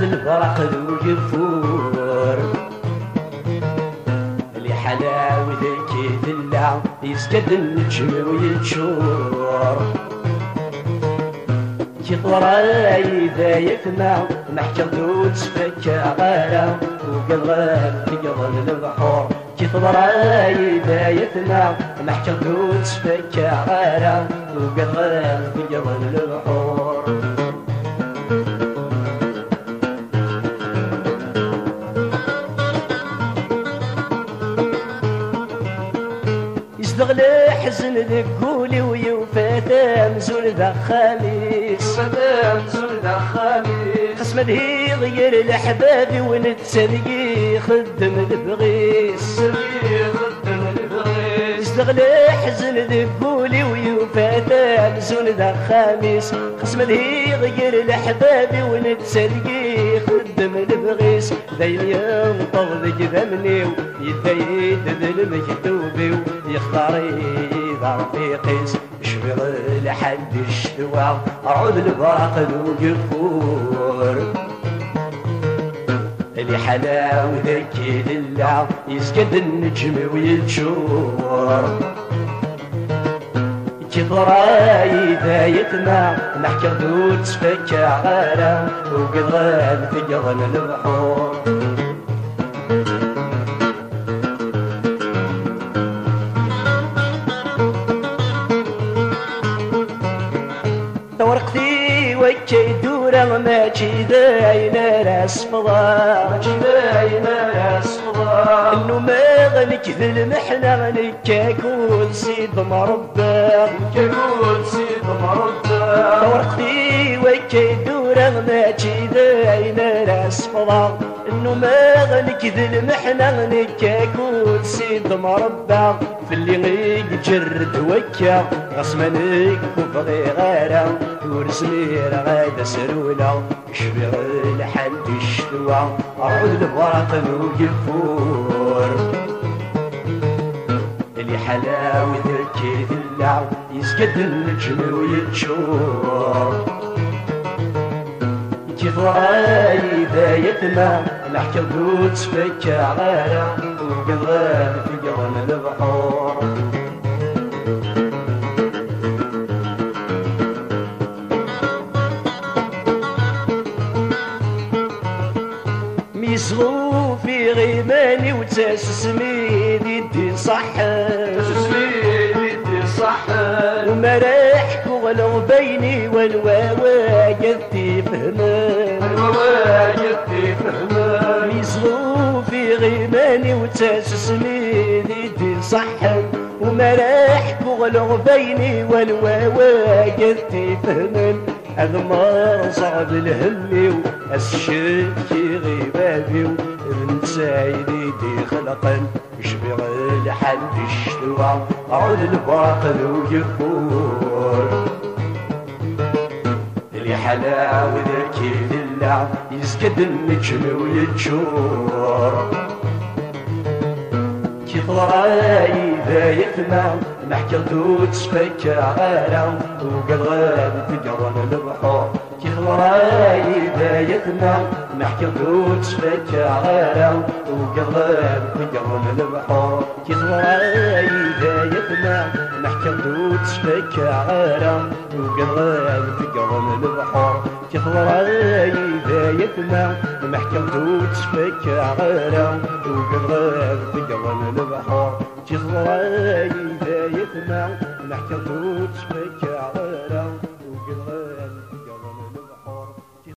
البرق ذو يفور اللي حلاوتك يدلع يسكد النجم ويتشور كيطرى بدايتنا نحكي ردود تفكى غالا وقلب تقضى البحور كيطرى بدايتنا نحكي ردود تفكى غالا وقلب تقضى البحور يستغلي حزن ذكولي ويوفاتا مزول ذا خميس خصم دهي غير الأحباب ونتسلقي خدم البغيس يستغلي حزن ذكولي ويوفاتا مزول ذا خميس خصم دهي غير الأحباب ونتسلقي خدم البغيس ذا اليوم طغذ ذمني يدايد ذا المكتوبي يختار يضع في قيس يشبغ لحد الشتوى عود البرق ذو جفور اللي حلاوتك يدلع يسكد النجم ويتشور كيطرى بدايتنا نحكي ردود تفكى غالا وقضى تقضى البحور ورقتي وجهي دورة ما داينا راس فضاء انه ما غنكذ المحنة غنكاكول سيد مربى ورقتي وجهي دورة ما داينا راس فضاء انه ما غنكذ المحنة غنكاكول سيد مربى في اللي يجرد وكا غصمنك وفضي غارة ورسمير غادا سرولة يشبغ لحد الشتوى عود البرق ذو يفور اللي حلاوتك يدلع يسكد النجم ويتشور كيطرى بدايتنا نحكي ردود تفكى غالا وقضى تقضى البحور ميسغو في غيماني وتاس سميدي دي صح ومراحك وغلو بيني والواوا قدي فهمان ميسغو في غيماني وتاس سميدي دي صح ومراحك وغلو بيني والواوا قدي فهمان هذا ما صعب الهمي والشكي غيبابي وابن سايدي دي خلقا يشبغ لحد الشتوى عود البرق ذو يفور اللي حلاوتك يدلع يسكد النجم ويتشور كيطرى بدايتنا نحكي ردود تفكى غالا وقلب تقرن البحور كيطرى بدايتنا نحكي ردود تفكى غالا وقلب تقرن البحور كيطرى بدايتنا نحكي ردود تفكى غالا وقلب تقرن البحور كيطرى بدايتنا نحكي ردود تفكى غالا وقلب تقرن البحور كيطرى بدايتنا نحكي ردود تفكى